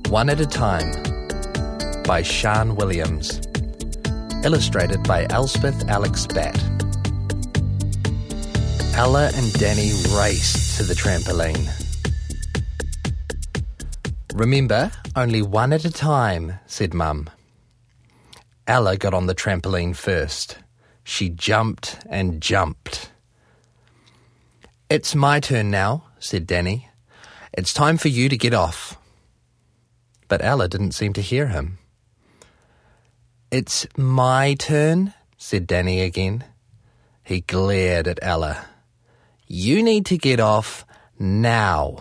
One at a Time by Sian Williams. Illustrated by Elspeth Alex Batt. Ella and Danny raced to the trampoline. "Remember, only one at a time," said Mum. Ella got on the trampoline first. She jumped and jumped. "It's my turn now," said Danny. "It's time for you to get off." But Ella didn't seem to hear him. "It's my turn," said Danny again. He glared at Ella. "You need to get off now."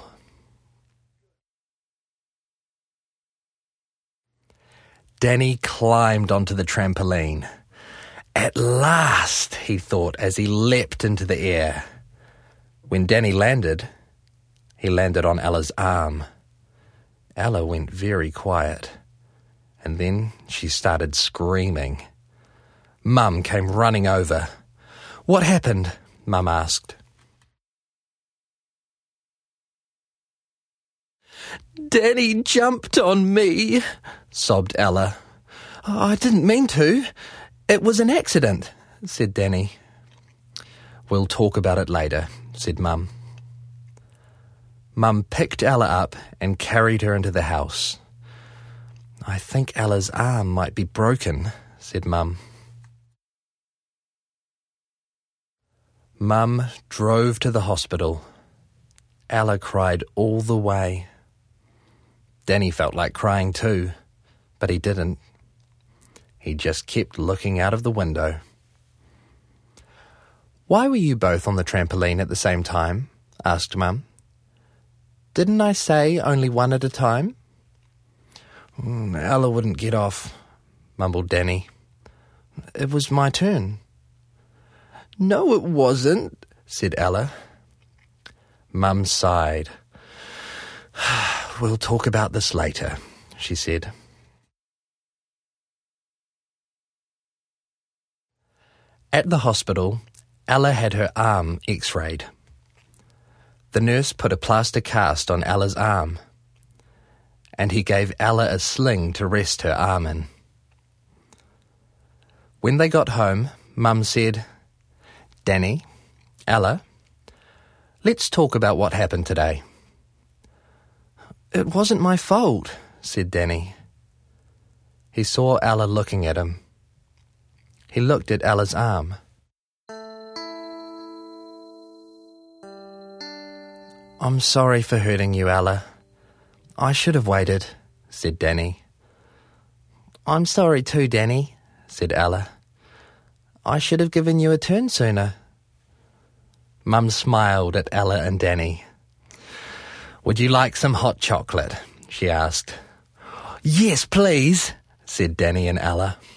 Danny climbed onto the trampoline. At last, he thought as he leapt into the air. When Danny landed, he landed on Ella's arm. Ella went very quiet, and then she started screaming. Mum came running over. "What happened?" Mum asked. "Danny jumped on me," sobbed Ella. "I didn't mean to. It was an accident," said Danny. "We'll talk about it later," said Mum. Mum picked Ella up and carried her into the house. "I think Ella's arm might be broken," said Mum. Mum drove to the hospital. Ella cried all the way. Danny felt like crying too, but he didn't. He just kept looking out of the window. "Why were you both on the trampoline at the same time?" asked Mum. "Didn't I say only one at a time?" "Ella wouldn't get off," mumbled Danny. "It was my turn." "No, it wasn't," said Ella. Mum sighed. "We'll talk about this later," she said. At the hospital, Ella had her arm x-rayed. The nurse put a plaster cast on Ella's arm, and he gave Ella a sling to rest her arm in. When they got home, Mum said, "Danny, Ella, let's talk about what happened today." "It wasn't my fault," said Danny. He saw Ella looking at him. He looked at Ella's arm. "I'm sorry for hurting you, Ella. I should have waited," said Danny. "I'm sorry too, Danny," said Ella. "I should have given you a turn sooner." Mum smiled at Ella and Danny. "Would you like some hot chocolate?" she asked. "Yes, please," said Danny and Ella.